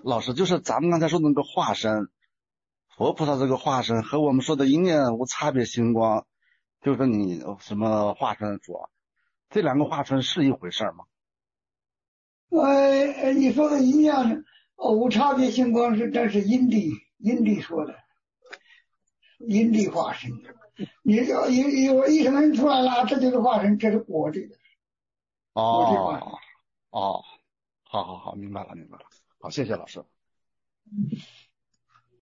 老师，就是咱们刚才说的那个化身，佛菩萨这个化身和我们说的一念无差别星光，就是你什么化身说，这两个化身是一回事吗？ 你说的一样，无差别星光这是因地说的，因地化身。你要有一声音出来了，这就是化身，这是果地化身。 哦哦，好好好，明白了明白了，好，谢谢老师。